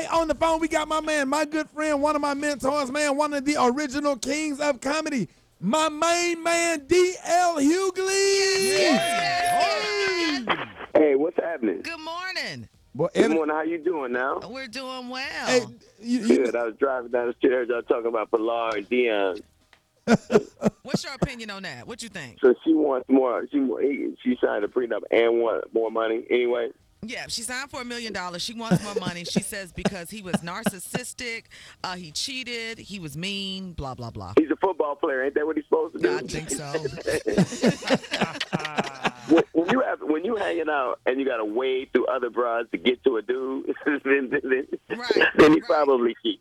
Hey, on the phone, we got my man, my good friend, one of my mentors, man, one of the original kings of comedy, my main man, D.L. Hughley. Hey, what's happening? Good morning. Boy, Good morning. How you doing now? We're doing well. Hey, Good. I was driving down the street. I heard y'all talking about Pilar and Dion. What's your opinion on that? What you think? So she wants more. She signed a prenup and want more money anyway. Yeah, she signed for $1 million. She wants more money. She says because he was narcissistic, he cheated, he was mean, blah, blah, blah. He's a football player. Ain't that what he's supposed to do? I think so. when you hanging out and you got to wade through other bras to get to a dude, then he probably cheats.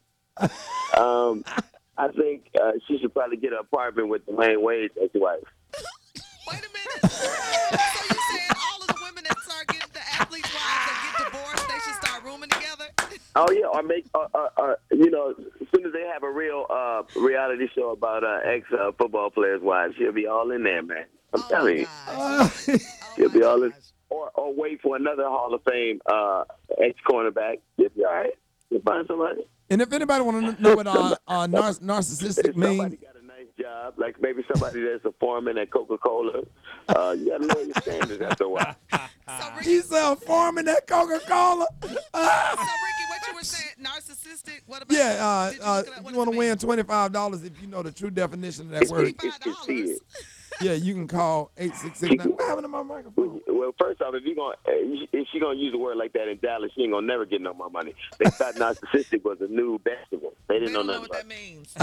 I think she should probably get an apartment with Dwayne Wade as his wife. Wait a minute. So you saying all of the women that start getting the athletes' wives that get divorced, they should start rooming together? Oh yeah, or make as soon as they have a real reality show about ex football players' wives, she'll be all in there, man. I'm telling you, she'll be all in. Or wait for another Hall of Fame ex cornerback. She'll be all right. You'll find somebody. And if anybody want to know what narcissistic means, somebody got a nice job, like maybe somebody that's a foreman at Coca-Cola, you got to know your standards after a while. She's a foreman at Coca-Cola. So, Ricky, what you were saying, narcissistic? What about you want to win $25 if you know the true definition of that word. $25? Yeah, you can call 866. What happened to my microphone? Well, first off, if she gonna use a word like that in Dallas, she ain't gonna never get no more money. They thought narcissistic was a new vegetable. They didn't know nothing what about that means.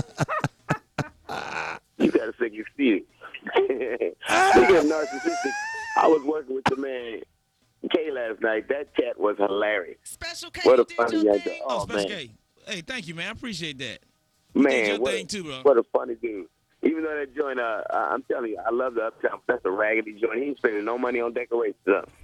You gotta say you see it. Speaking of narcissistic, I was working with the man K last night. That cat was hilarious. Special K, what a you funny did your young thing? Oh, Special man. K. Hey, thank you, man. I appreciate that. Man, your what, thing too, bro. What a funny dude. Even though that joint, I'm telling you, I love the Uptown. That's a raggedy joint. He ain't spending no money on decorations.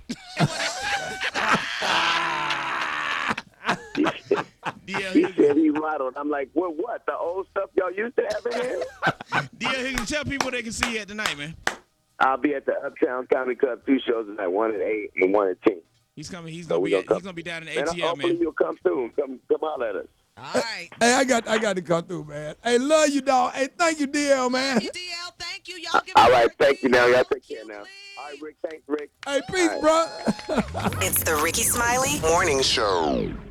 He said he modeled. I'm like, what? The old stuff y'all used to have in here? D.L. Higgins, tell people they can see you at tonight, man. I'll be at the Uptown Comedy Club, 2 shows tonight, 1 at 8 and 1 at 10. He's coming. He's So gonna be down in the ATL, hopefully man. you'll come through. Come holler at us. All right. Hey, I got to come through, man. Hey, love you, dog. Hey, thank you, DL, man. Thank you, DL. Thank you. Y'all give All me right, a thank you now. Y'all take Hughley. care now. All right, Rick. Thanks, Rick. Hey, peace, bro. It's the Ricky Smiley Morning Show.